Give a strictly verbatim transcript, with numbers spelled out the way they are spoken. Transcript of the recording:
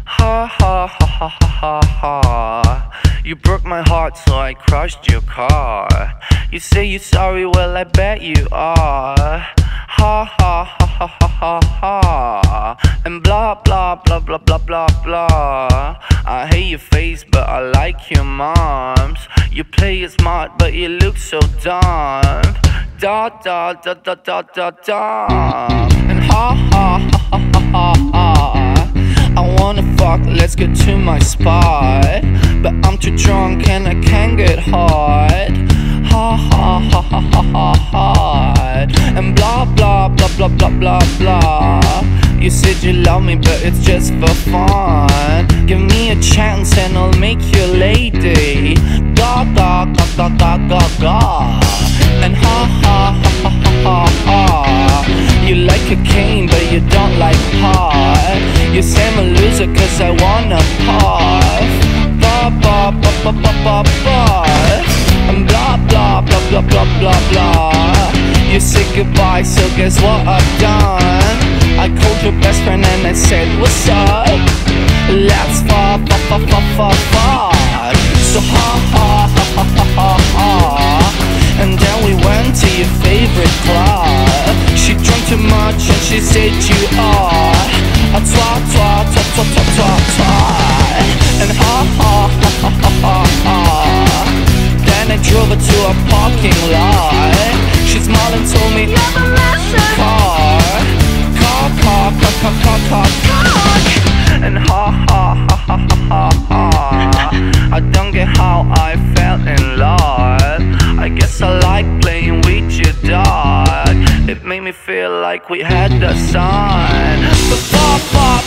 Ha ha ha ha ha ha ha. You broke my heart, so I crushed your car. You say you're sorry, well I bet you are. Ha ha ha ha ha ha ha. And blah blah blah blah blah blah blah. I hate your face, but I like your mom's. You play it smart, but you look so dumb. Da da da da da da da. And ha ha ha ha ha ha ha. I wanna fuck, let's get to my spot, but I'm too drunk and I can't get hard. Ha ha ha ha ha ha ha. And blah blah blah blah blah blah blah. You said you love me, but it's just for fun. Give me a chance and I'll make you a lady. Da da da da da da da. And ha ha ha ha ha ha ha. You like cocaine, but you don't like pot. You say I'm a loser cause I wanna puff. Ba ba ba ba ba ba ba. And blah blah blah blah blah blah blah. You said goodbye, so guess what I've done? I called your best friend and I said what's up? Let's fuck fuck fuck fuck fuck fuck. So ha ha ha ha ha ha ha. And then we went to your favorite club. She drank too much and she said you are a twat twat twat twat twat twat twat. And ha ha ha ha ha ha ha. Then I drove her to a parking lot. She smiled and told me never listen. Car, car, car, car, car, car, car. And ha ha ha ha ha ha ha. I don't get how I fell in love. I guess I like playing with your dog. It made me feel like we had the sun. But pop, pop,